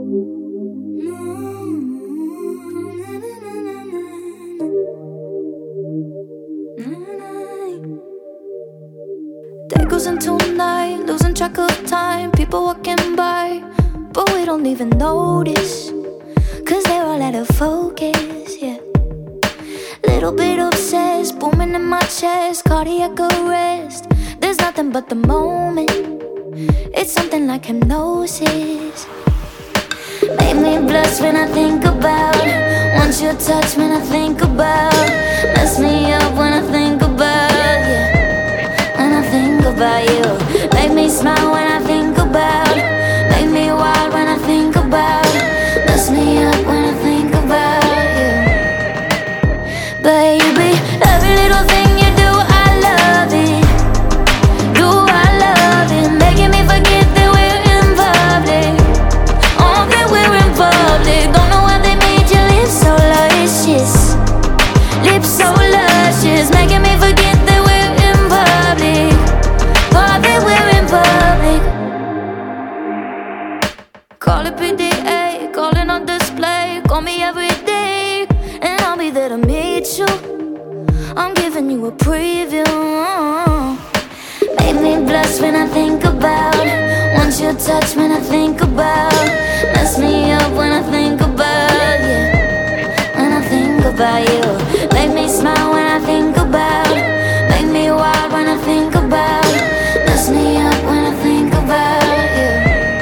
Day goes into night, losing track of time. People walking by, but we don't even notice, 'cause they're all out of focus, yeah. Little bit obsessed, booming in my chest, cardiac arrest. There's nothing but the moment, it's something like hypnosis. Make me blush when I think about, want your touch when I think about, mess me up when I think about, yeah. When I think about you, make me smile when I think about, make me wild when I think about, mess me up when I think about you. Baby, every little thing you do, I love it. Do I love it? Making me forget that we're in public. Oh, that we're in public. Don't know why they made your lips so luscious, lips so luscious, making me forget that we're in public. Oh, that we're in public. Call it PDA, calling on display. Call me every day, and I'll be there to meet you. I'm giving you a preview. Make me blush when I think about, want your touch when I think about, mess me up when I think about, yeah. When I think about you, make me smile when I think about, make me wild when I think about, mess me up when I think about you.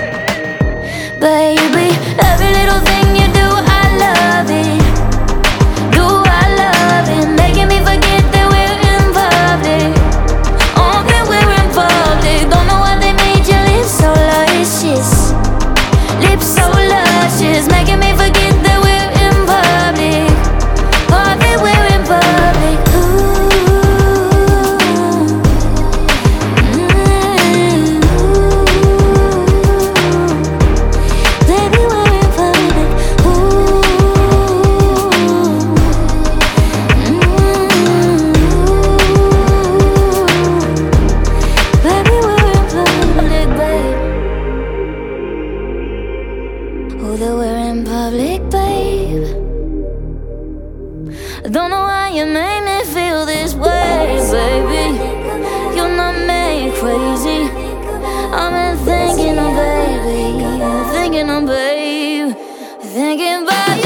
Baby, every little thing you do, I love it. Do I love it? Making me forget that we're in public. Oh, that we're in public. Don't know why they made your lips so luscious, lips so luscious, making me forget that we're in public. Oh, that we're in public. Baby, we're in public. Baby, we're in public, babe. Oh, that we're in public, babe. Don't know why you make me feel this way, baby. You're not me crazy. I've been thinking of baby, thinking of babe, thinking about